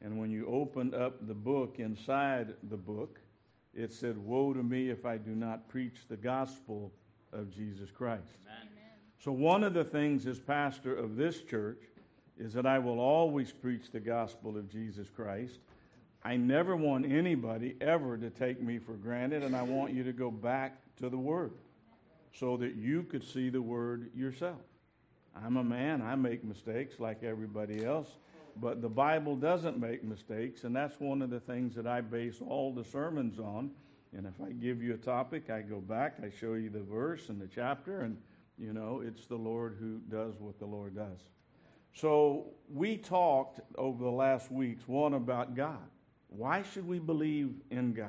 And when you opened up the book, inside the book, it said, "Woe to me if I do not preach the gospel of Jesus Christ." Amen. So one of the things as pastor of this church is that I will always preach the gospel of Jesus Christ. I never want anybody ever to take me for granted, and I want you to go back to the Word so that you could see the Word yourself. I'm a man. I make mistakes like everybody else, but the Bible doesn't make mistakes, and that's one of the things that I base all the sermons on. And if I give you a topic, I go back, I show you the verse and the chapter, and, you know, it's the Lord who does what the Lord does. So we talked over the last weeks, one, about God. Why should we believe in God?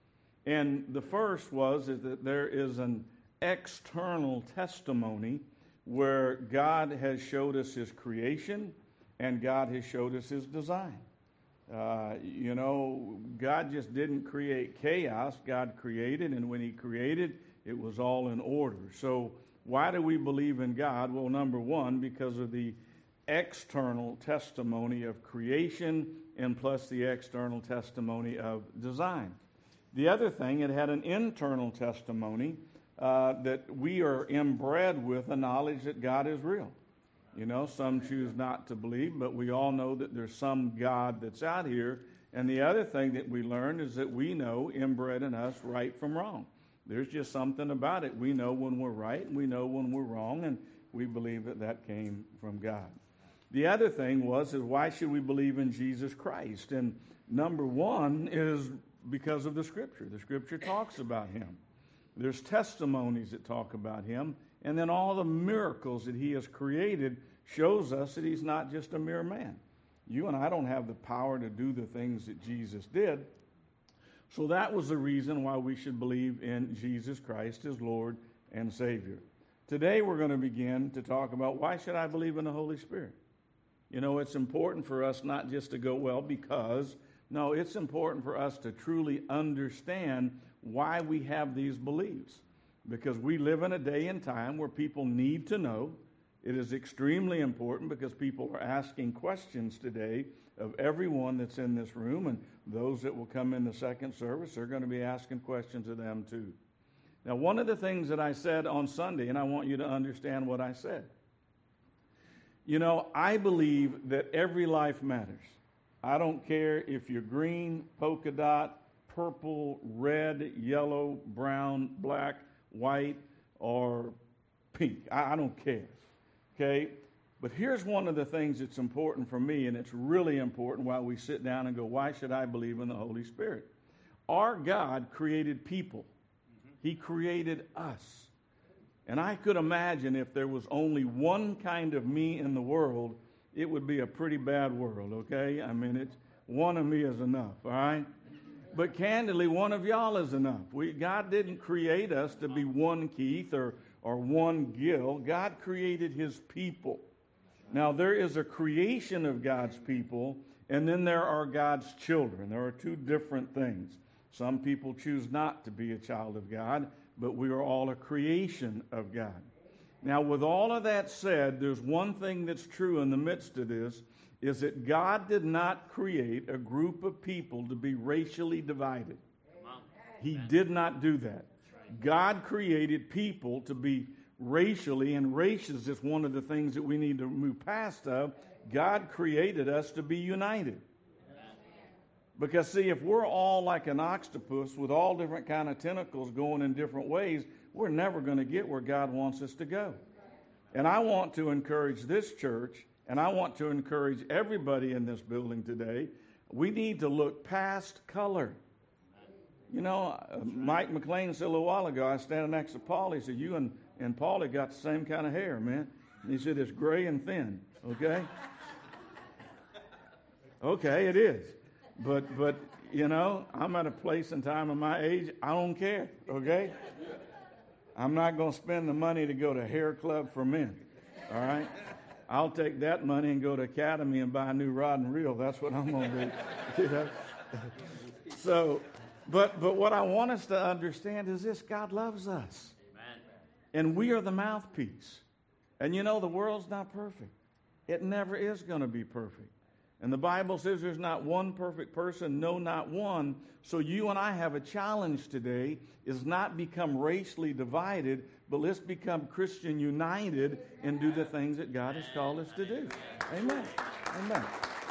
And the first is that there is an external testimony where God has showed us His creation and God has showed us His design. You know, God just didn't create chaos. God created, and when He created, it was all in order. So why do we believe in God? Well, number one, because of the external testimony of creation and plus the external testimony of design. The other thing, it had an internal testimony that we are inbred with a knowledge that God is real. You know, some choose not to believe, but we all know that there's some God that's out here. And the other thing that we learn is that we know, inbred in us, right from wrong. There's just something about it. We know when we're right, and we know when we're wrong, and we believe that that came from God. The other thing is why should we believe in Jesus Christ? And number one is because of the Scripture. The Scripture talks about Him. There's testimonies that talk about Him. And then all the miracles that He has created shows us that He's not just a mere man. You and I don't have the power to do the things that Jesus did. So that was the reason why we should believe in Jesus Christ as Lord and Savior. Today we're going to begin to talk about why should I believe in the Holy Spirit? You know, it's important for us not just to go, well, because. No, it's important for us to truly understand why we have these beliefs. Because we live in a day and time where people need to know. It is extremely important because people are asking questions today of everyone that's in this room, and those that will come in the second service are going to be asking questions of them too. Now, one of the things that I said on Sunday, and I want you to understand what I said. You know, I believe that every life matters. I don't care if you're green, polka dot, purple, red, yellow, brown, black, white, or pink. I don't care. Okay? But here's one of the things that's important for me, and it's really important while we sit down and go, why should I believe in the Holy Spirit? Our God created people. He created us. And I could imagine if there was only one kind of me in the world, it would be a pretty bad world, okay? I mean, one of me is enough, all right? But candidly, one of y'all is enough. God didn't create us to be one Keith or one Gil. God created His people. Now, there is a creation of God's people, and then there are God's children. There are two different things. Some people choose not to be a child of God, but we are all a creation of God. Now, with all of that said, there's one thing that's true in the midst of this, is that God did not create a group of people to be racially divided. He did not do that. God created people to be racially, and race is just one of the things that we need to move past of. God created us to be united. Because, see, if we're all like an octopus with all different kind of tentacles going in different ways, we're never going to get where God wants us to go. And I want to encourage this church, and I want to encourage everybody in this building today, we need to look past color. You know, Mike McLean said a little while ago, I was standing next to Paul, he said, you and Paulie got the same kind of hair, man. And he said, it's gray and thin, okay? Okay, it is. But you know, I'm at a place and time in my age, I don't care, okay? I'm not going to spend the money to go to hair club for men, all right? I'll take that money and go to Academy and buy a new rod and reel. That's what I'm going to do. You know? So, but what I want us to understand is this: God loves us. Amen. And we are the mouthpiece. And you know, the world's not perfect. It never is going to be perfect. And the Bible says there's not one perfect person, no, not one. So you and I have a challenge today, is not become racially divided, but let's become Christian united and do the things that God has called us to do. Amen. Amen.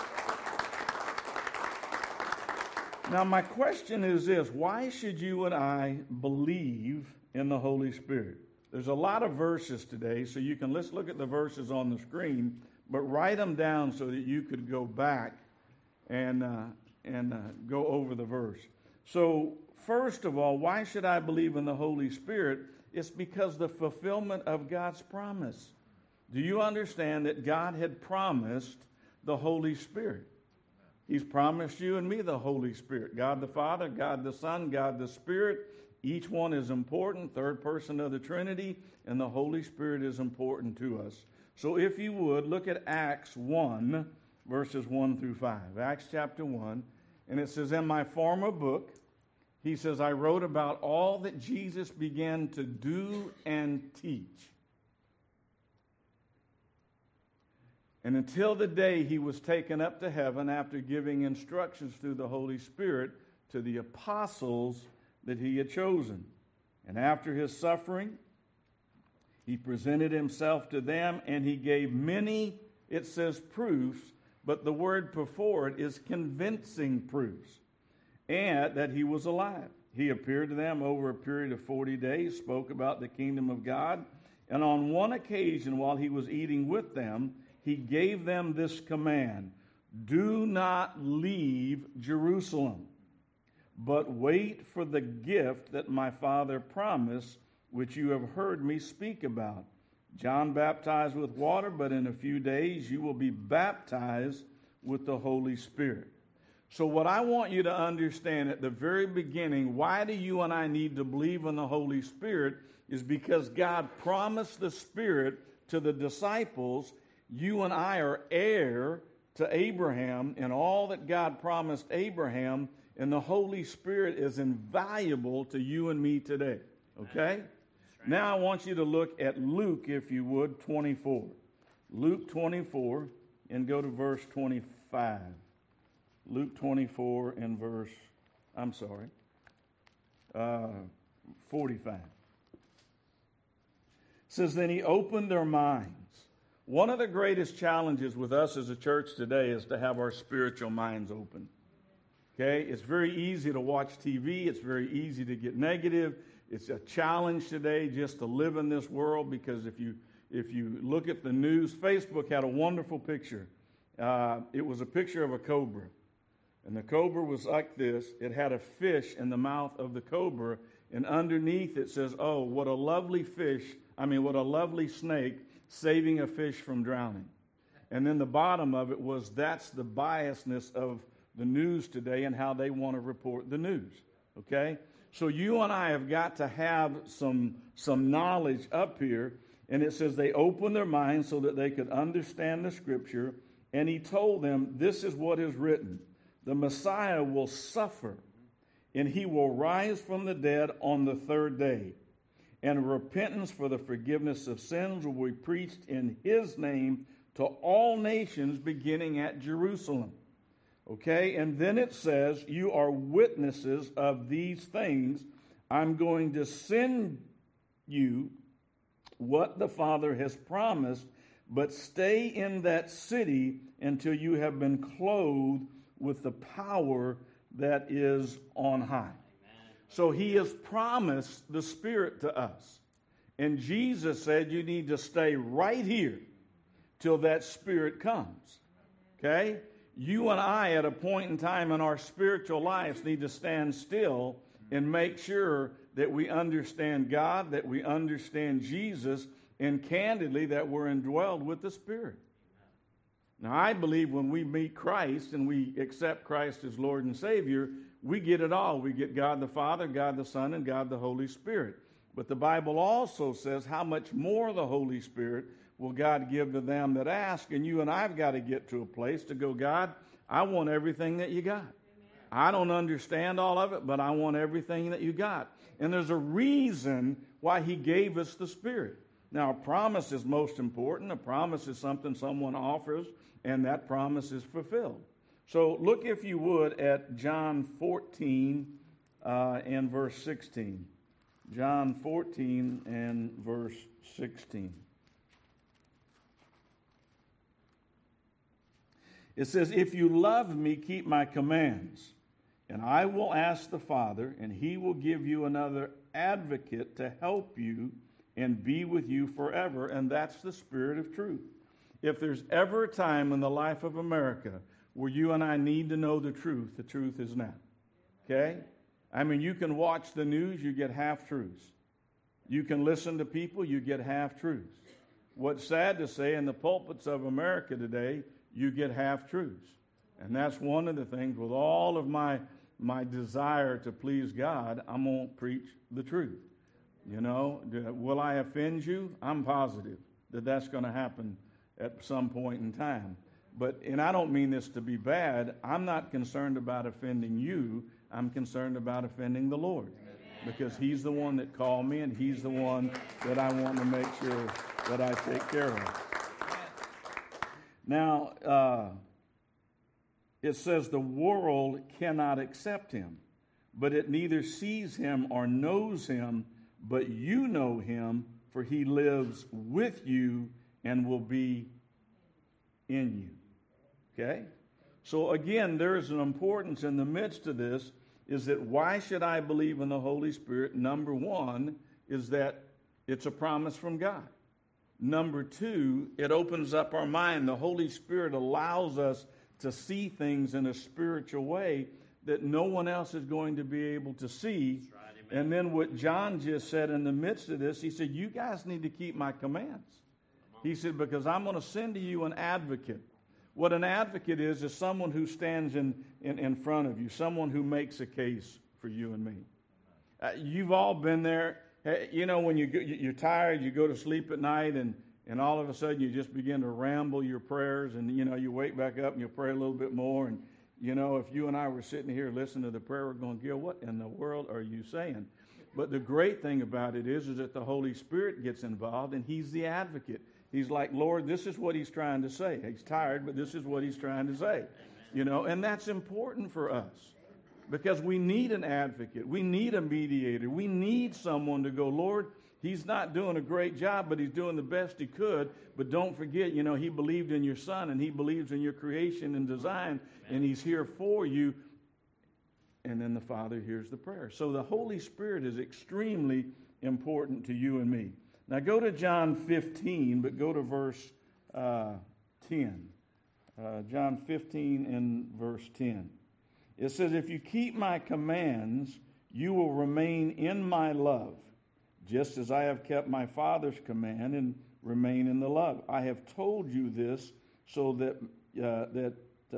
Now, my question is this: why should you and I believe in the Holy Spirit? There's a lot of verses today, so let's look at the verses on the screen, but write them down so that you could go back and go over the verse. So, first of all, why should I believe in the Holy Spirit? It's because the fulfillment of God's promise. Do you understand that God had promised the Holy Spirit? He's promised you and me the Holy Spirit. God the Father, God the Son, God the Spirit. Each one is important, third person of the Trinity, and the Holy Spirit is important to us. So if you would, look at Acts 1, verses 1 through 5. Acts chapter 1, and it says, in my former book, he says, I wrote about all that Jesus began to do and teach. And until the day he was taken up to heaven after giving instructions through the Holy Spirit to the apostles that he had chosen. And after his suffering, he presented himself to them, and he gave many, it says, proofs, but the word before it is convincing proofs, and that he was alive. He appeared to them over a period of 40 days, spoke about the kingdom of God, and on one occasion while he was eating with them, he gave them this command: do not leave Jerusalem, but wait for the gift that my Father promised, which you have heard me speak about. John baptized with water, but in a few days you will be baptized with the Holy Spirit. So what I want you to understand at the very beginning, why do you and I need to believe in the Holy Spirit, is because God promised the Spirit to the disciples. You and I are heir to Abraham and all that God promised Abraham, and the Holy Spirit is invaluable to you and me today. Okay? Right. Now I want you to look at Luke, if you would, 24. Luke 24, and go to verse 25. Luke 24 and verse, 45. It says, then he opened their minds. One of the greatest challenges with us as a church today is to have our spiritual minds open. Okay? It's very easy to watch TV. It's very easy to get negative. It's a challenge today just to live in this world, because if you look at the news, Facebook had a wonderful picture. It was a picture of a cobra. And the cobra was like this. It had a fish in the mouth of the cobra, and underneath it says, oh, what a lovely snake saving a fish from drowning. And then the bottom of it was, that's the biasness of the news today and how they want to report the news. Okay? So you and I have got to have some knowledge up here. And it says they opened their minds so that they could understand the Scripture. And he told them, this is what is written. The Messiah will suffer, and he will rise from the dead on the third day. And repentance for the forgiveness of sins will be preached in his name to all nations, beginning at Jerusalem. Okay, and then it says, you are witnesses of these things. I'm going to send you what the Father has promised, but stay in that city until you have been clothed with the power that is on high. So he has promised the Spirit to us. And Jesus said you need to stay right here till that Spirit comes. Okay? You and I, at a point in time in our spiritual lives, need to stand still and make sure that we understand God, that we understand Jesus, and candidly, that we're indwelled with the Spirit. Now, I believe when we meet Christ and we accept Christ as Lord and Savior, we get it all. We get God the Father, God the Son, and God the Holy Spirit. But the Bible also says how much more the Holy Spirit will God give to them that ask. And you and I have got to get to a place to go, God, I want everything that you got. Amen. I don't understand all of it, but I want everything that you got. And there's a reason why he gave us the Spirit. Now, a promise is most important. A promise is something someone offers, and that promise is fulfilled. So look, if you would, at John 14 and verse 16. John 14 and verse 16. It says, "If you love me, keep my commands, and I will ask the Father, and he will give you another advocate to help you and be with you forever," and that's the Spirit of truth. If there's ever a time in the life of America where you and I need to know the truth is now. Okay? I mean, you can watch the news, you get half-truths. You can listen to people, you get half-truths. What's sad to say, in the pulpits of America today, you get half-truths. And that's one of the things, with all of my desire to please God, I'm going to preach the truth. You know, will I offend you? I'm positive that that's going to happen at some point in time. And I don't mean this to be bad. I'm not concerned about offending you. I'm concerned about offending the Lord, because he's the one that called me, and he's the one that I want to make sure that I take care of. Now, it says the world cannot accept him, but it neither sees him or knows him, but you know him, for he lives with you and will be in you. Okay? So again, there is an importance in the midst of this, is that why should I believe in the Holy Spirit? Number one is that it's a promise from God. Number two, it opens up our mind. The Holy Spirit allows us to see things in a spiritual way that no one else is going to be able to see. Right, and then what John just said in the midst of this, he said, you guys need to keep my commands. He said, because I'm going to send to you an advocate. What an advocate is someone who stands in front of you, someone who makes a case for you and me. You've all been there. You know, when you're tired, you go to sleep at night, and all of a sudden you just begin to ramble your prayers, and, you know, you wake back up and you pray a little bit more. And, you know, if you and I were sitting here listening to the prayer, we're going, Gil, what in the world are you saying? But the great thing about it is that the Holy Spirit gets involved, and he's the advocate. He's like, Lord, this is what he's trying to say. He's tired, but this is what he's trying to say. You know, and that's important for us, because we need an advocate. We need a mediator. We need someone to go, Lord, he's not doing a great job, but he's doing the best he could. But don't forget, you know, he believed in your son, and he believes in your creation and design, and he's here for you. And then the Father hears the prayer. So the Holy Spirit is extremely important to you and me. Now go to John 15, but go to verse 10. John 15 and verse 10. It says, if you keep my commands, you will remain in my love, just as I have kept my Father's command and remain in the love. I have told you this so that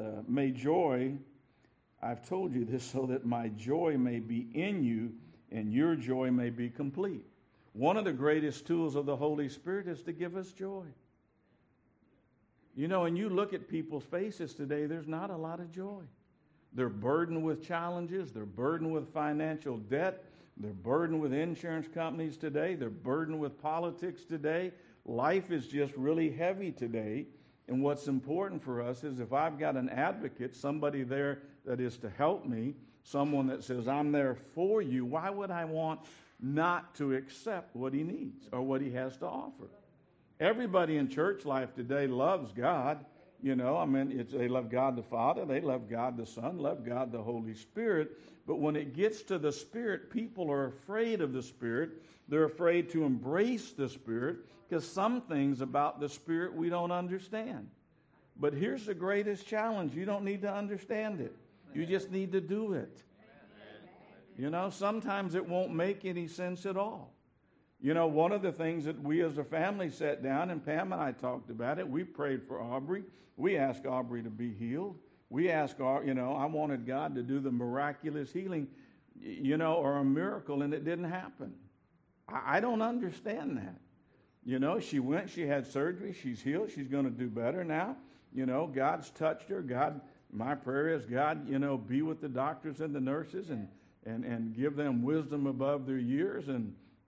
I've told you this so that my joy may be in you and your joy may be complete. One of the greatest tools of the Holy Spirit is to give us joy. You know, and you look at people's faces today, there's not a lot of joy. They're burdened with challenges. They're burdened with financial debt. They're burdened with insurance companies today. They're burdened with politics today. Life is just really heavy today. And what's important for us is, if I've got an advocate, somebody there that is to help me, someone that says, I'm there for you, why would I want not to accept what he needs or what he has to offer? Everybody in church life today loves God. You know, I mean, they love God the Father, they love God the Son, love God the Holy Spirit. But when it gets to the Spirit, people are afraid of the Spirit. They're afraid to embrace the Spirit, because some things about the Spirit we don't understand. But here's the greatest challenge. You don't need to understand it. You just need to do it. You know, sometimes it won't make any sense at all. You know, one of the things that we as a family sat down, and Pam and I talked about it, we prayed for Aubrey. We asked Aubrey to be healed. We asked, you know, I wanted God to do the miraculous healing, you know, or a miracle, and it didn't happen. I don't understand that. You know, she went, she had surgery, she's healed, she's going to do better now. You know, God's touched her. God, my prayer is, God, you know, be with the doctors and the nurses and give them wisdom above their years. And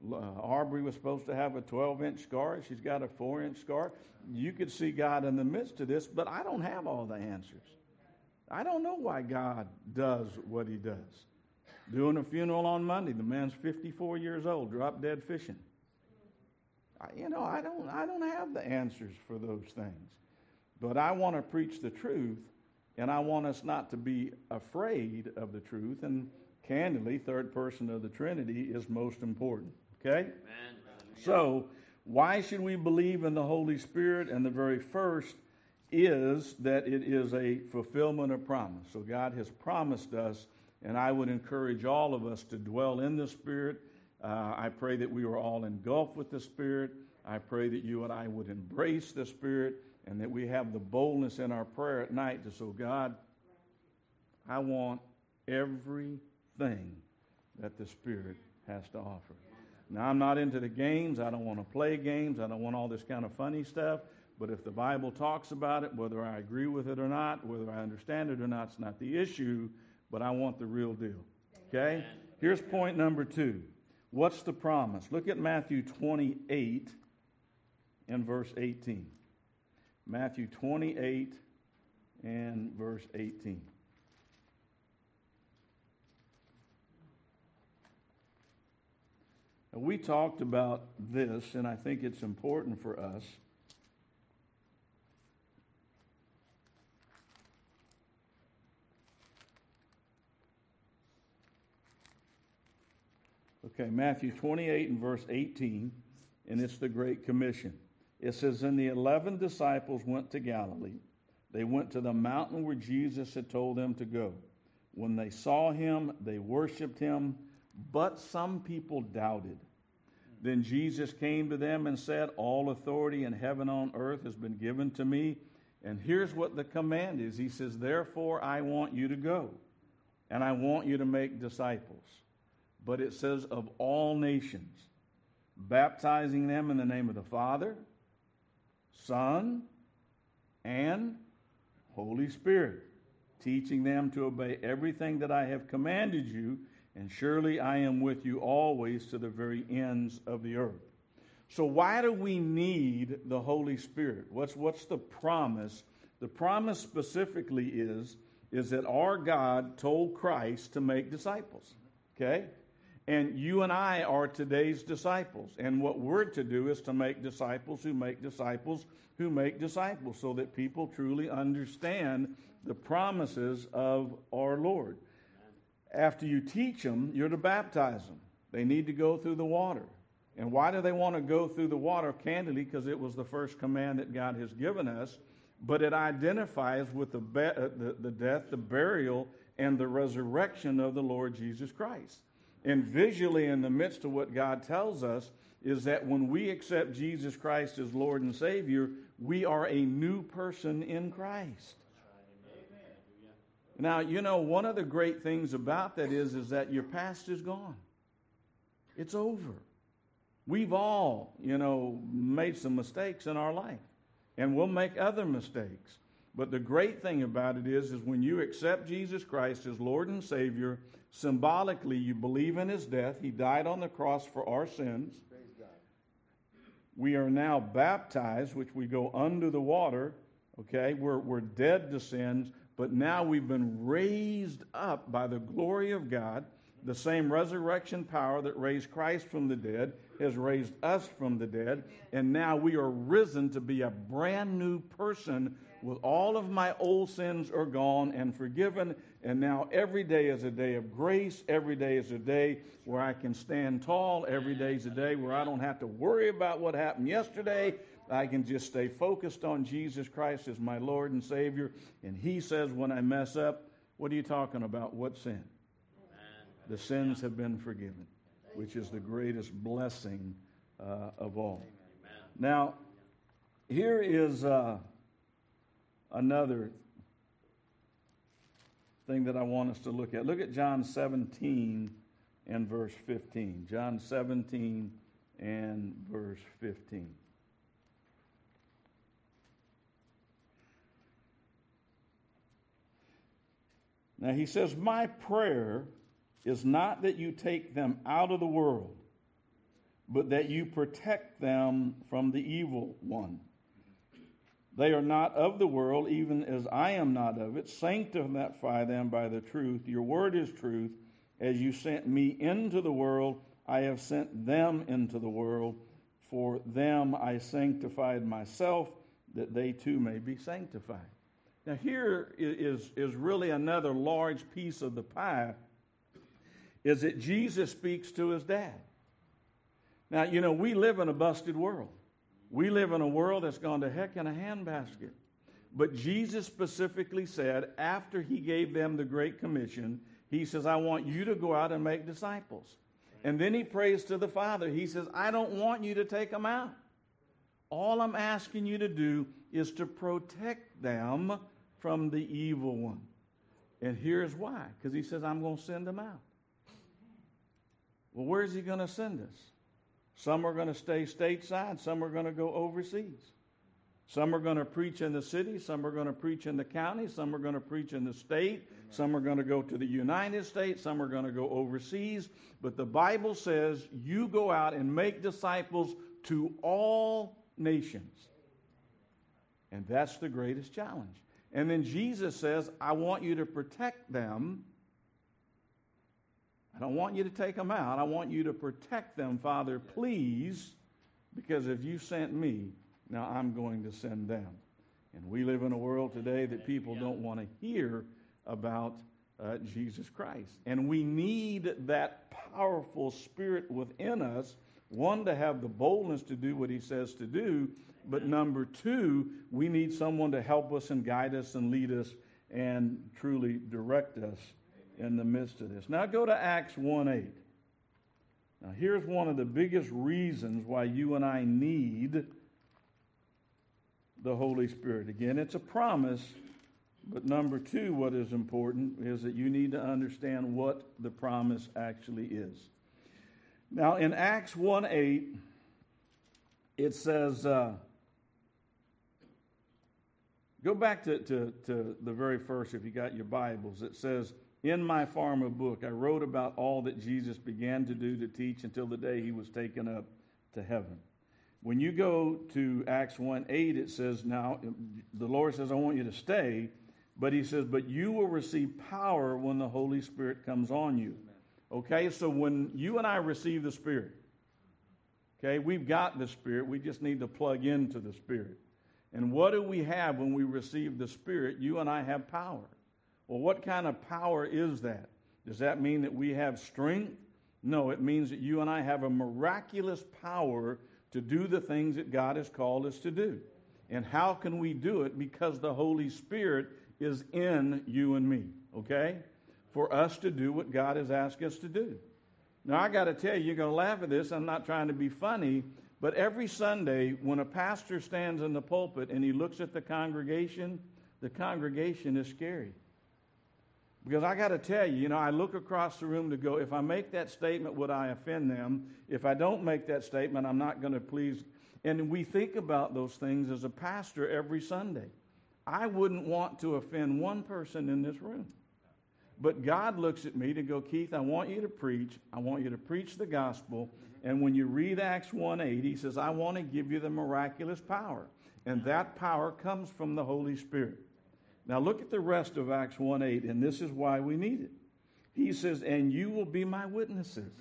Aubrey was supposed to have a 12-inch scar. She's got a 4-inch scar. You could see God in the midst of this, but I don't have all the answers. I don't know why God does what he does. Doing a funeral on Monday, the man's 54 years old, dropped dead fishing. I don't have the answers for those things. But I want to preach the truth, and I want us not to be afraid of the truth. And candidly, third person of the Trinity is most important. Okay? Amen. So, why should we believe in the Holy Spirit? And the very first is that it is a fulfillment of promise. So God has promised us, and I would encourage all of us to dwell in the Spirit. I pray that we are all engulfed with the Spirit. I pray that you and I would embrace the Spirit, and that we have the boldness in our prayer at night to say, God, I want everything that the Spirit has to offer. Now, I'm not into the games. I don't want to play games. I don't want all this kind of funny stuff. But if the Bible talks about it, whether I agree with it or not, whether I understand it or not, it's not the issue, but I want the real deal. Okay? Here's point number 2. What's the promise? Look at Matthew 28 and verse 18. Matthew 28 and verse 18. Now, we talked about this, and I think it's important for us. Okay, Matthew 28 and verse 18, and it's the Great Commission. It says, and the 11 disciples went to Galilee. They went to the mountain where Jesus had told them to go. When they saw him, they worshiped him, but some people doubted. Then Jesus came to them and said, all authority in heaven and on earth has been given to me. And here's what the command is. He says, therefore I want you to go, and I want you to make disciples. But it says of all nations, baptizing them in the name of the Father, Son, and Holy Spirit, teaching them to obey everything that I have commanded you, and surely I am with you always to the very ends of the earth. So why do we need the Holy Spirit? What's the promise? The promise specifically is that our God told Christ to make disciples. Okay? And you and I are today's disciples. And what we're to do is to make disciples who make disciples who make disciples, so that people truly understand the promises of our Lord. After you teach them, you're to baptize them. They need to go through the water. And why do they want to go through the water? Candidly, because it was the first command that God has given us. But it identifies with the death, the burial, and the resurrection of the Lord Jesus Christ. And visually, in the midst of what God tells us, is that when we accept Jesus Christ as Lord and Savior, we are a new person in Christ. Now, you know, one of the great things about that is that your past is gone. It's over. We've all, made some mistakes in our life, and we'll make other mistakes. But the great thing about it is when you accept Jesus Christ as Lord and Savior, symbolically you believe in his death. He died on the cross for our sins. We are now baptized, which we go under the water. Okay, we're dead to sins, but now we've been raised up by the glory of God. The same resurrection power that raised Christ from the dead has raised us from the dead, and now we are risen to be a brand new person. With all of my old sins are gone and forgiven, and now every day is a day of grace. Every day is a day where I can stand tall. Every day is a day where I don't have to worry about what happened yesterday. I can just stay focused on Jesus Christ as my Lord and Savior. And he says when I mess up, what are you talking about? What sin? The sins have been forgiven, which is the greatest blessing of all. Now, here is another thing that I want us to look at. Look at John 17 and verse 15. John 17 and verse 15. Now he says, my prayer is not that you take them out of the world, but that you protect them from the evil one. They are not of the world, even as I am not of it. Sanctify them by the truth. Your word is truth. As you sent me into the world, I have sent them into the world. For them I sanctified myself, that they too may be sanctified. Now here is really another large piece of the pie, is that Jesus speaks to his dad. Now, we live in a busted world. We live in a world that's gone to heck in a handbasket. But Jesus specifically said, after he gave them the Great Commission, he says, I want you to go out and make disciples. And then he prays to the Father. He says, I don't want you to take them out. All I'm asking you to do is to protect them from the evil one. And here's why. Because he says, I'm going to send them out. Well, where's he going to send us? Some are going to stay stateside. Some are going to go overseas. Some are going to preach in the city. Some are going to preach in the county. Some are going to preach in the state. Some are going to go to the United States. Some are going to go overseas. But the Bible says you go out and make disciples to all nations. And that's the greatest challenge. And then Jesus says, I want you to protect them. I don't want you to take them out. I want you to protect them, Father, please, because if you sent me, now I'm going to send them. And we live in a world today that people don't want to hear about Jesus Christ. And we need that powerful spirit within us, one, to have the boldness to do what he says to do, but number two, we need someone to help us and guide us and lead us and truly direct us in the midst of this. Now go to Acts 1:8. Now here's one of the biggest reasons why you and I need the Holy Spirit. Again, it's a promise, but number two, what is important is that you need to understand what the promise actually is. Now in Acts 1:8, it says, go back to the very first, if you got your Bibles. It says, in my Pharma book, I wrote about all that Jesus began to do, to teach, until the day he was taken up to heaven. When you go to Acts 1:8, it says, now, the Lord says, I want you to stay, but he says, but you will receive power when the Holy Spirit comes on you. Okay, so when you and I receive the Spirit, okay, we've got the Spirit, we just need to plug into the Spirit. And what do we have when we receive the Spirit? You and I have power. Well, what kind of power is that? Does that mean that we have strength? No, it means that you and I have a miraculous power to do the things that God has called us to do. And how can we do it? Because the Holy Spirit is in you and me, okay? For us to do what God has asked us to do. Now, I got to tell you, you're going to laugh at this. I'm not trying to be funny, but every Sunday when a pastor stands in the pulpit and he looks at the congregation is scary. Because I got to tell you, I look across the room to go, if I make that statement, would I offend them? If I don't make that statement, I'm not going to please. And we think about those things as a pastor every Sunday. I wouldn't want to offend one person in this room. But God looks at me to go, Keith, I want you to preach. I want you to preach the gospel. And when you read Acts 1:8, he says, I want to give you the miraculous power. And that power comes from the Holy Spirit. Now look at the rest of Acts 1:8, and this is why we need it. He says, and you will be my witnesses.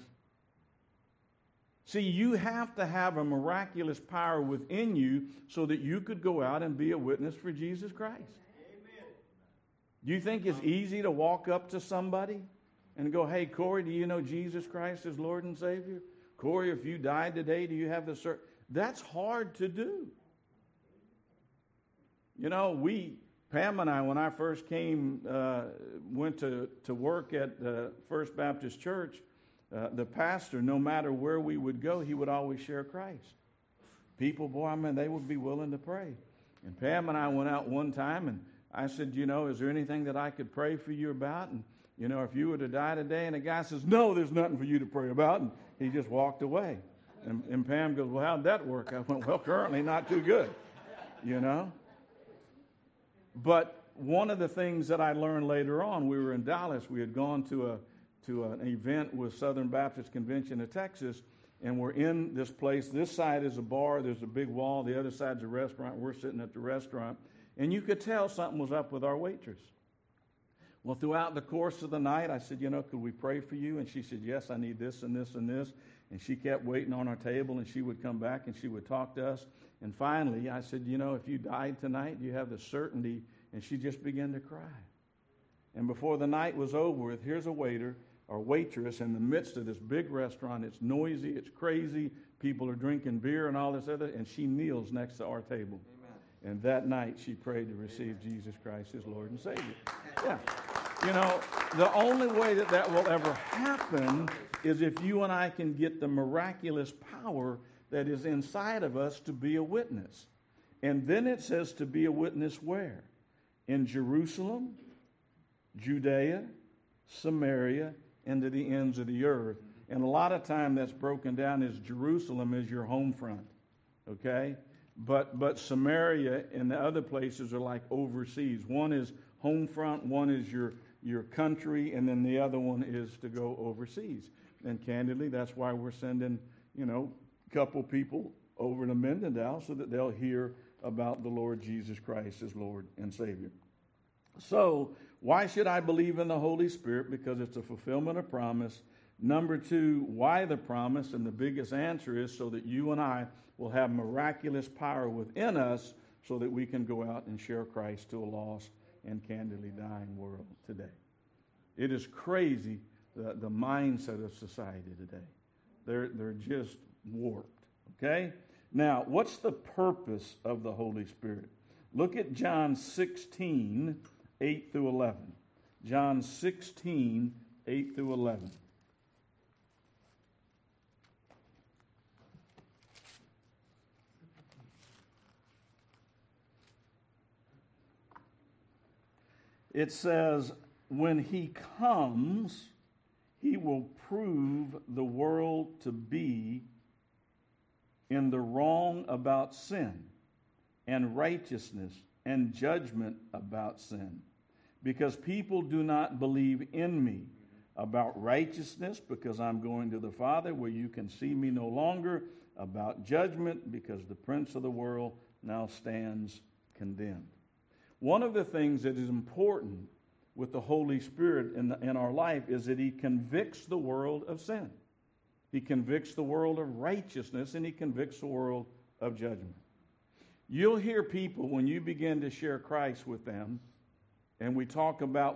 See, you have to have a miraculous power within you so that you could go out and be a witness for Jesus Christ. Amen. Do you think it's easy to walk up to somebody and go, hey, Corey, do you know Jesus Christ as Lord and Savior? Corey, if you died today, do you have the cert? That's hard to do. Pam and I, when I first came, went to work at First Baptist Church, the pastor, no matter where we would go, he would always share Christ. People, they would be willing to pray. And Pam and I went out one time, and I said, is there anything that I could pray for you about? And, if you were to die today, and the guy says, no, there's nothing for you to pray about. And he just walked away. And Pam goes, well, how'd that work? I went, well, currently not too good, But one of the things that I learned later on, we were in Dallas. We had gone to an event with Southern Baptist Convention of Texas, and we're in this place. This side is a bar. There's a big wall. The other side's a restaurant. We're sitting at the restaurant. And you could tell something was up with our waitress. Well, throughout the course of the night, I said, could we pray for you? And she said, yes, I need this and this and this. And she kept waiting on our table, and she would come back and she would talk to us. And finally, I said, if you died tonight, you have the certainty. And she just began to cry. And before the night was over, here's a waiter or waitress in the midst of this big restaurant. It's noisy, it's crazy. People are drinking beer and all this other, and she kneels next to our table. Amen. And that night, she prayed to receive Jesus Christ as Lord and Savior. Yeah. The only way that will ever happen is if you and I can get the miraculous power that is inside of us to be a witness. And then it says to be a witness where? In Jerusalem, Judea, Samaria, and to the ends of the earth. And a lot of time that's broken down as Jerusalem is your home front. Okay? But Samaria and the other places are like overseas. One is home front, one is your country, and then the other one is to go overseas. And candidly, that's why we're sending, a couple people over to Mindendale so that they'll hear about the Lord Jesus Christ as Lord and Savior. So, why should I believe in the Holy Spirit? Because it's a fulfillment of promise. Number two, why the promise? And the biggest answer is so that you and I will have miraculous power within us so that we can go out and share Christ to a lost and candidly dying world today. It is crazy, the mindset of society today. They're just warped, okay? Now, what's the purpose of the Holy Spirit? Look at John 16, 8 through 11. John 16, 8 through 11. It says, when he comes, he will prove the world to be in the wrong about sin and righteousness and judgment about sin. Because people do not believe in me about righteousness, because I'm going to the Father where you can see me no longer, about judgment, because the prince of the world now stands condemned. One of the things that is important with the Holy Spirit in our life is that he convicts the world of sin. He convicts the world of righteousness, and he convicts the world of judgment. You'll hear people, when you begin to share Christ with them, and we talk about,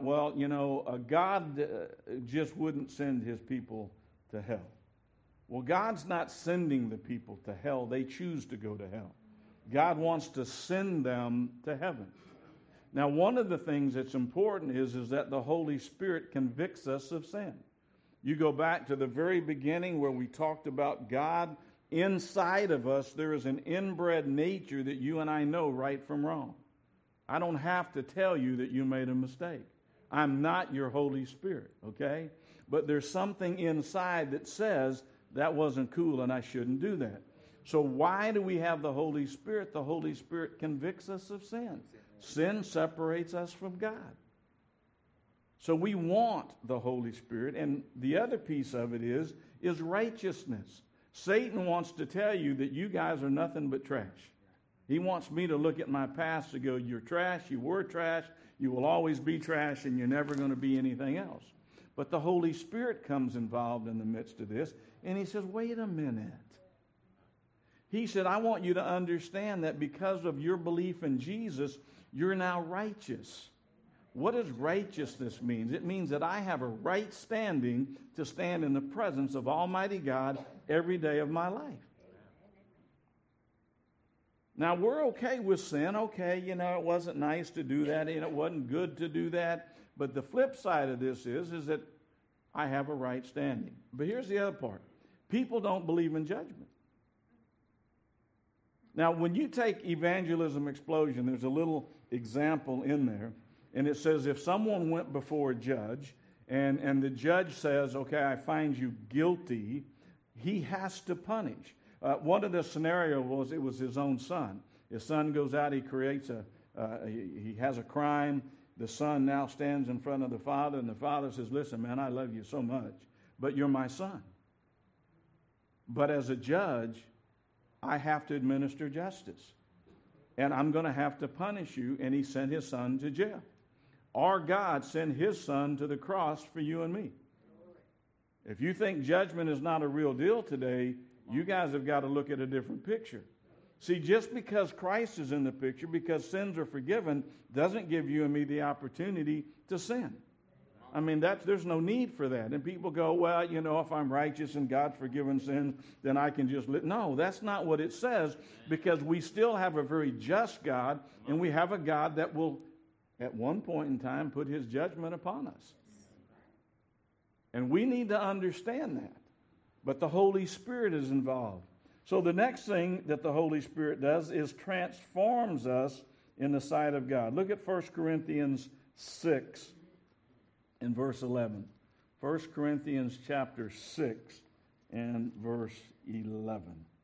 God just wouldn't send his people to hell. Well, God's not sending the people to hell. They choose to go to hell. God wants to send them to heaven. Now, one of the things that's important is that the Holy Spirit convicts us of sin. You go back to the very beginning where we talked about God. Inside of us, there is an inbred nature that you and I know right from wrong. I don't have to tell you that you made a mistake. I'm not your Holy Spirit, okay? But there's something inside that says that wasn't cool and I shouldn't do that. So why do we have the Holy Spirit? The Holy Spirit convicts us of sin. Sin separates us from God. So we want the Holy Spirit. And the other piece of it is righteousness. Satan wants to tell you that you guys are nothing but trash. He wants me to look at my past to go, you're trash, you were trash, you will always be trash, and you're never going to be anything else. But the Holy Spirit comes involved in the midst of this, and he says, wait a minute. He said, I want you to understand that because of your belief in Jesus, you're now righteous. What does righteousness mean? It means that I have a right standing to stand in the presence of Almighty God every day of my life. Now, we're okay with sin. Okay, it wasn't nice to do that, and it wasn't good to do that. But the flip side of this is that I have a right standing. But here's the other part. People don't believe in judgment. Now, when you take Evangelism Explosion, there's a little example in there, and it says if someone went before a judge, and the judge says, okay, I find you guilty, he has to punish. One of the scenarios it was his own son. His son goes out, he creates he has a crime. The son now stands in front of the father, and the father says, listen, man, I love you so much, but you're my son. But as a judge, I have to administer justice. And I'm going to have to punish you. And he sent his son to jail. Our God sent his son to the cross for you and me. If you think judgment is not a real deal today, you guys have got to look at a different picture. See, just because Christ is in the picture, because sins are forgiven, doesn't give you and me the opportunity to sin. I mean, there's no need for that. And people go, well, if I'm righteous and God's forgiven sins, then I can just live. No, that's not what it says, because we still have a very just God, and we have a God that will, at one point in time, put his judgment upon us. And we need to understand that. But the Holy Spirit is involved. So the next thing that the Holy Spirit does is transforms us in the sight of God. Look at 1 Corinthians 6 and verse 11. 1 Corinthians chapter 6 and verse 11.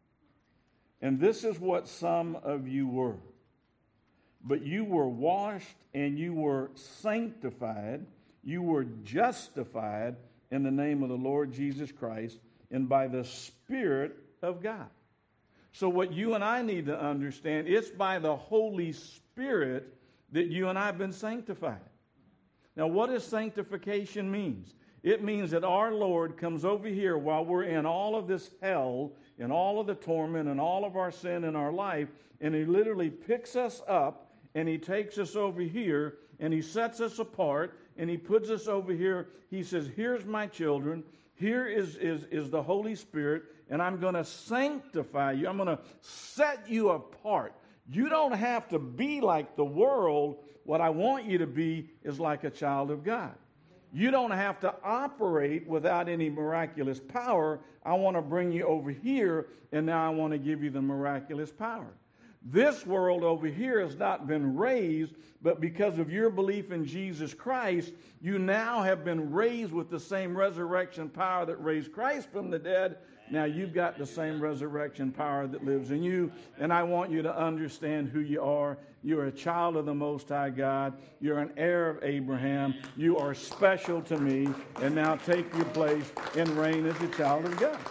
And this is what some of you were. But you were washed and you were sanctified. You were justified in the name of the Lord Jesus Christ and by the Spirit of God. So what you and I need to understand, it's by the Holy Spirit that you and I have been sanctified. Now, what does sanctification mean? It means that our Lord comes over here while we're in all of this hell and all of the torment and all of our sin in our life, and he literally picks us up and he takes us over here and he sets us apart and he puts us over here. He says, here's my children. Here is the Holy Spirit, and I'm going to sanctify you. I'm going to set you apart. You don't have to be like the world. What I want you to be is like a child of God. You don't have to operate without any miraculous power. I want to bring you over here, and now I want to give you the miraculous power. This world over here has not been raised, but because of your belief in Jesus Christ, you now have been raised with the same resurrection power that raised Christ from the dead. Now you've got the same resurrection power that lives in you, and I want you to understand who you are. You're a child of the Most High God. You're an heir of Abraham. You are special to me, and now take your place and reign as a child of God.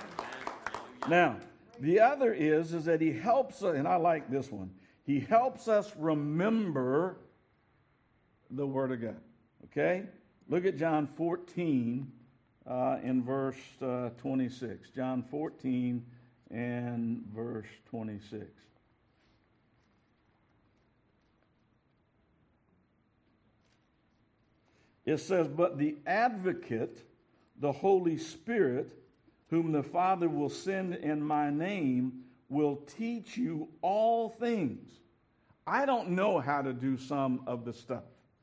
Now, the other is that he helps us, and I like this one. He helps us remember the Word of God. Okay? Look at John 14 in verse 26. John 14 and verse 26. It says, but the advocate, the Holy Spirit, whom the Father will send in my name, will teach you all things. I don't know how to do some of the stuff.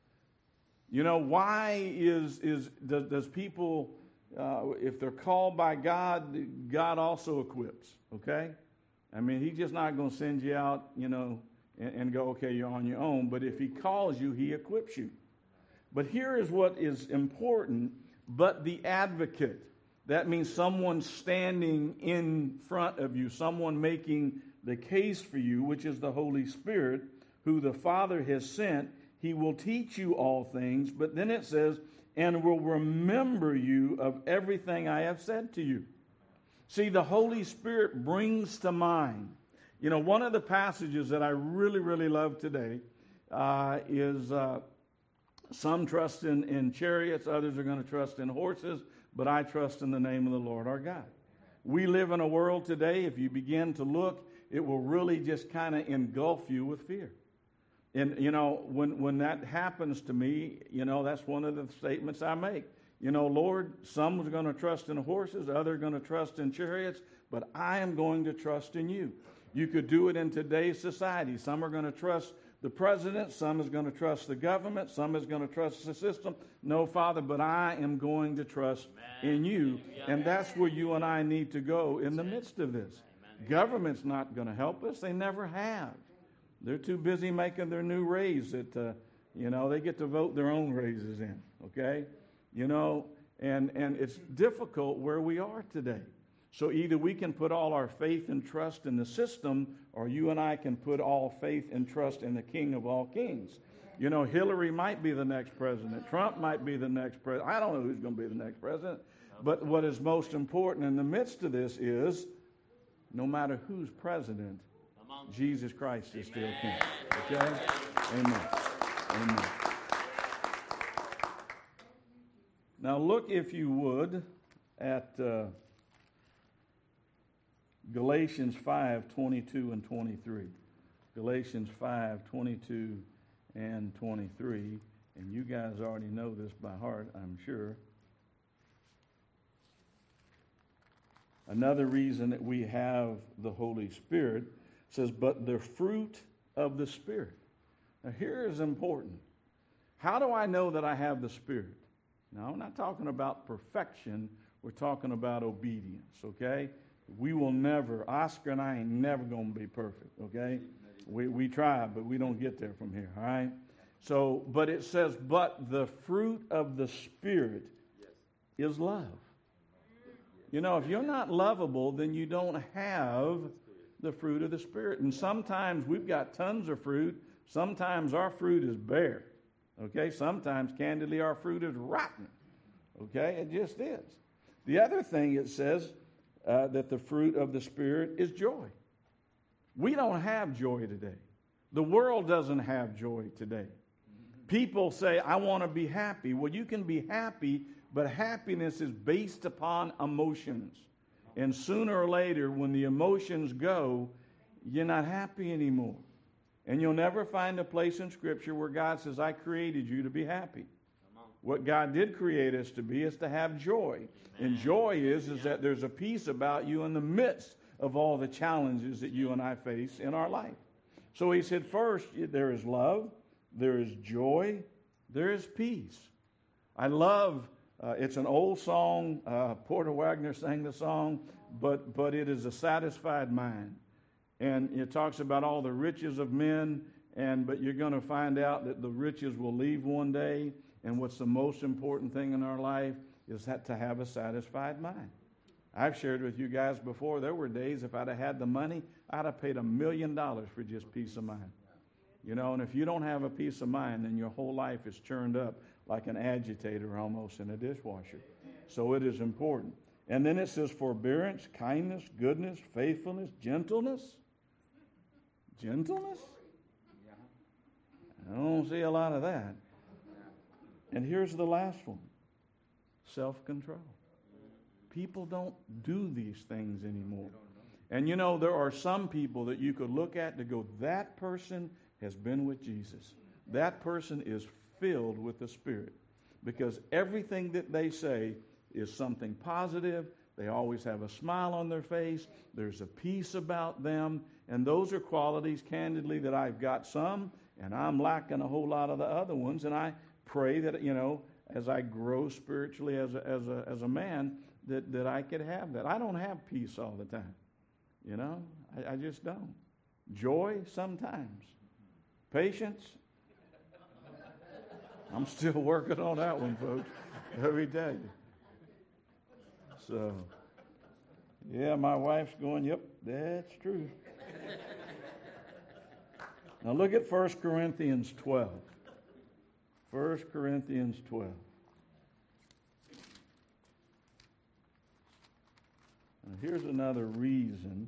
Why does people, if they're called by God, God also equips, okay? I mean, he's just not going to send you out, and go, okay, you're on your own. But if he calls you, he equips you. But here is what is important, but the advocate. That means someone standing in front of you, someone making the case for you, which is the Holy Spirit, who the Father has sent. He will teach you all things, but then it says, and will remember you of everything I have said to you. See, the Holy Spirit brings to mind. One of the passages that I really, really love today is some trust in chariots, others are going to trust in horses, but I trust in the name of the Lord our God. We live in a world today, if you begin to look, it will really just kind of engulf you with fear. And, when that happens to me, that's one of the statements I make. Lord, some are going to trust in horses, others are going to trust in chariots, but I am going to trust in you. You could do it in today's society. Some are going to trust the president, some is going to trust the government, some is going to trust the system. No, Father, but I am going to trust in you. And that's where you and I need to go in the midst of this. Government's not going to help us. They never have. They're too busy making their new raise that, they get to vote their own raises in, okay? And it's difficult where we are today. So either we can put all our faith and trust in the system, or you and I can put all faith and trust in the King of all kings. You know, Hillary might be the next president. Trump might be the next president. I don't know who's going to be the next president. But what is most important in the midst of this is, no matter who's president, Jesus Christ is still king. Okay? Amen. Amen. Now look, if you would, at Galatians 5:22 and 23. Galatians 5:22 and 23. And you guys already know this by heart, I'm sure. Another reason that we have the Holy Spirit says, but the fruit of the Spirit. Now here is important. How do I know that I have the Spirit? Now, I'm not talking about perfection. We're talking about obedience, okay? We will never, Oscar and I ain't never going to be perfect, okay? We try, but we don't get there from here, all right? So, but it says, but the fruit of the Spirit is love. You know, if you're not lovable, then you don't have the fruit of the Spirit. And sometimes we've got tons of fruit. Sometimes our fruit is bare. Okay? Sometimes, candidly, our fruit is rotten. Okay? It just is. The other thing it says that the fruit of the Spirit is joy. We don't have joy today. The world doesn't have joy today. People say, I want to be happy. Well, you can be happy, but happiness is based upon emotions. And sooner or later, when the emotions go, you're not happy anymore. And you'll never find a place in Scripture where God says, I created you to be happy. What God did create us to be is to have joy. And joy is that there's a peace about you in the midst of all the challenges that you and I face in our life. So he said, first, there is love, there is joy, there is peace. I love, it's an old song, Porter Wagner sang the song, but it is a satisfied mind. And it talks about all the riches of men, but you're going to find out that the riches will leave one day. And what's the most important thing in our life is to have a satisfied mind. I've shared with you guys before, there were days if I'd have had the money, I'd have paid $1 million for just peace of mind. You know, and if you don't have a peace of mind, then your whole life is churned up like an agitator almost in a dishwasher. So it is important. And then it says forbearance, kindness, goodness, faithfulness, gentleness. Gentleness? I don't see a lot of that. And here's the last one. Self-control. People don't do these things anymore. And you know, there are some people that you could look at to go, that person has been with Jesus. That person is filled with the Spirit. Because everything that they say is something positive. They always have a smile on their face. There's a peace about them. And those are qualities, candidly, that I've got some, and I'm lacking a whole lot of the other ones. And I pray that, you know, as I grow spiritually as a man, that I could have that. I don't have peace all the time. You know, I just don't. Joy sometimes. Patience. I'm still working on that one, folks. Let me tell you. So, yeah, my wife's going, yep, that's true. Now look at 1 Corinthians 12. 1 Corinthians 12. Now here's another reason.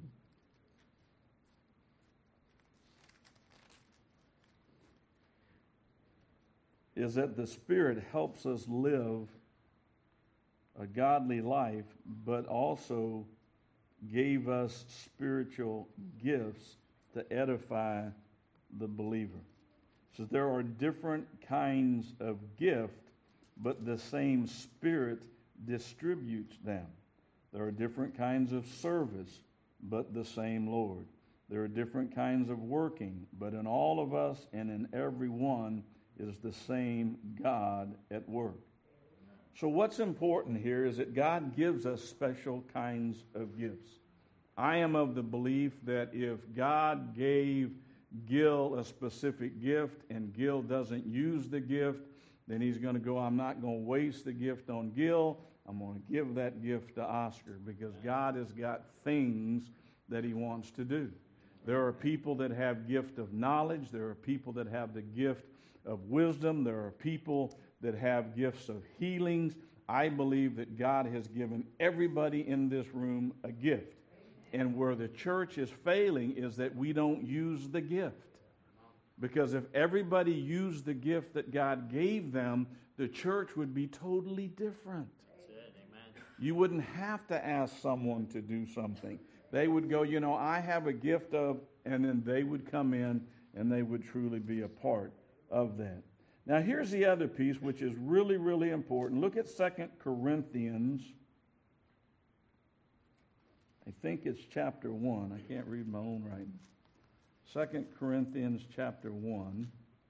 Is that the Spirit helps us live a godly life, but also gave us spiritual gifts to edify the believer. So there are different kinds of gift, but the same Spirit distributes them. There are different kinds of service, but the same Lord. There are different kinds of working, but in all of us and in every one is the same God at work. So what's important here is that God gives us special kinds of gifts. I am of the belief that if God gave Gil a specific gift and Gil doesn't use the gift, then he's going to go, I'm not going to waste the gift on Gil. I'm going to give that gift to Oscar because God has got things that he wants to do. There are people that have gift of knowledge. There are people that have the gift of wisdom. There are people that have gifts of healings. I believe that God has given everybody in this room a gift. And where the church is failing is that we don't use the gift. Because if everybody used the gift that God gave them, the church would be totally different. That's it. Amen. You wouldn't have to ask someone to do something. They would go, I have a gift of, and then they would come in and they would truly be a part of that. Now here's the other piece which is really, really important. Look at 2 Corinthians. I think it's chapter 1. I can't read my own writing. 2 Corinthians chapter 1.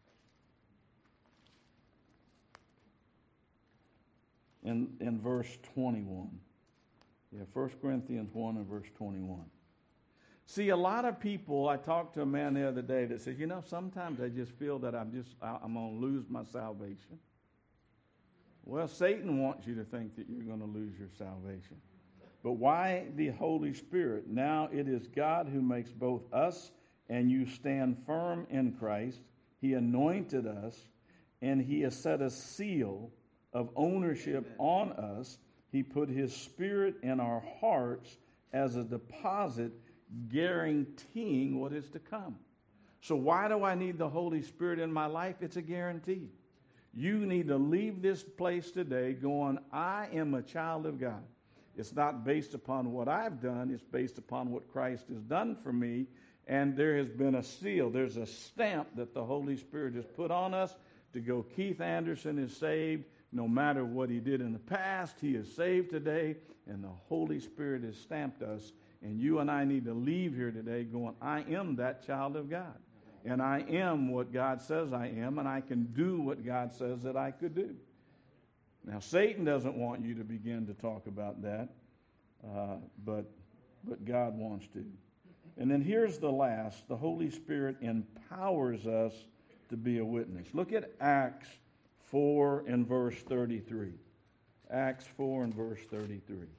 In verse 21. Yeah, 1 Corinthians 1 and verse 21. See, a lot of people, I talked to a man the other day that says, sometimes I just feel that I'm going to lose my salvation. Well, Satan wants you to think that you're going to lose your salvation. But why the Holy Spirit? Now it is God who makes both us and you stand firm in Christ. He anointed us, and He has set a seal of ownership on us. He put His Spirit in our hearts as a deposit, guaranteeing what is to come. So why do I need the Holy Spirit in my life? It's a guarantee. You need to leave this place today going, I am a child of God. It's not based upon what I've done. It's based upon what Christ has done for me. And there has been a seal. There's a stamp that the Holy Spirit has put on us to go, Keith Anderson is saved. No matter what he did in the past, he is saved today. And the Holy Spirit has stamped us. And you and I need to leave here today going, I am that child of God. And I am what God says I am. And I can do what God says that I could do. Now, Satan doesn't want you to begin to talk about that. But God wants to. And then here's the last. The Holy Spirit empowers us to be a witness. Look at Acts 4 and verse 33. Acts 4 and verse 33. It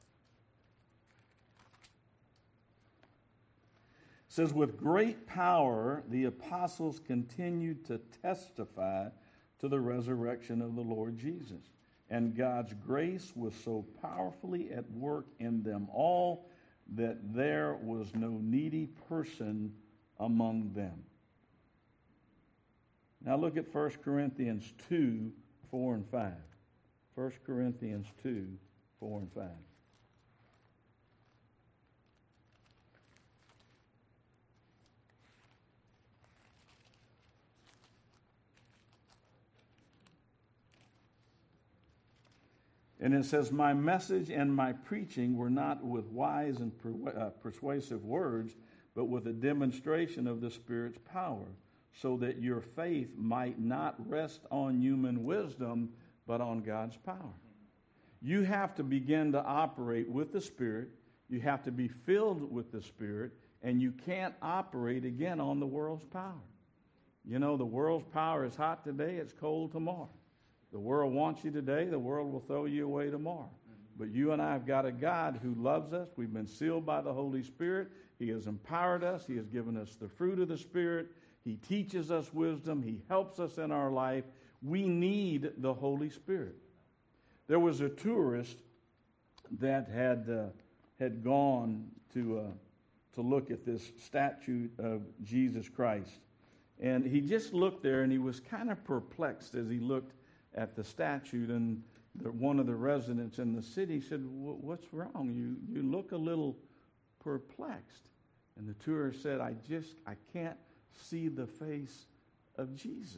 says, with great power the apostles continued to testify to the resurrection of the Lord Jesus. And God's grace was so powerfully at work in them all that there was no needy person among them. Now look at 1 Corinthians 2, 4 and 5. 1 Corinthians 2, 4 and 5. And it says, my message and my preaching were not with wise and persuasive words, but with a demonstration of the Spirit's power, so that your faith might not rest on human wisdom, but on God's power. You have to begin to operate with the Spirit. You have to be filled with the Spirit, and you can't operate again on the world's power. The world's power is hot today, it's cold tomorrow. The world wants you today, the world will throw you away tomorrow. But you and I have got a God who loves us. We've been sealed by the Holy Spirit. He has empowered us. He has given us the fruit of the Spirit. He teaches us wisdom. He helps us in our life. We need the Holy Spirit. There was a tourist that had gone to look at this statue of Jesus Christ. And he just looked there, and he was kind of perplexed as he looked at the statue, and one of the residents in the city said, what's wrong? You look a little perplexed. And the tourist said, I can't see the face of Jesus.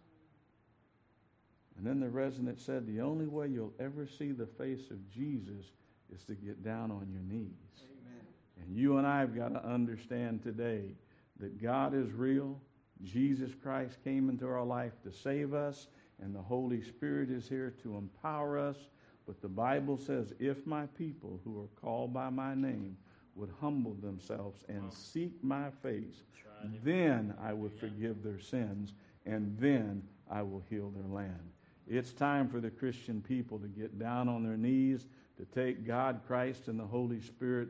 And then the resident said, the only way you'll ever see the face of Jesus is to get down on your knees. Amen. And you and I have got to understand today that God is real. Jesus Christ came into our life to save us. And the Holy Spirit is here to empower us. But the Bible says, if my people who are called by my name would humble themselves and seek my face, then I will forgive their sins, and then I will heal their land. It's time for the Christian people to get down on their knees, to take God, Christ, and the Holy Spirit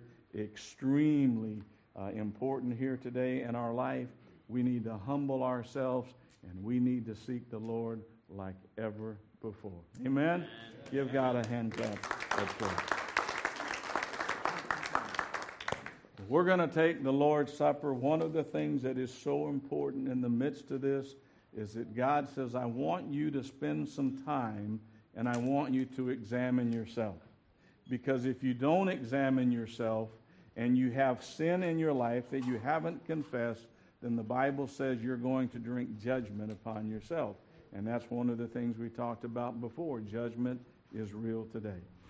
extremely important here today in our life. We need to humble ourselves And we need to seek the Lord like ever before. Amen? Give God a hand clap. Let's go. We're going to take the Lord's Supper. One of the things that is so important in the midst of this is that God says, I want you to spend some time and I want you to examine yourself. Because if you don't examine yourself and you have sin in your life that you haven't confessed, then the Bible says you're going to drink judgment upon yourself. And that's one of the things we talked about before. Judgment is real today.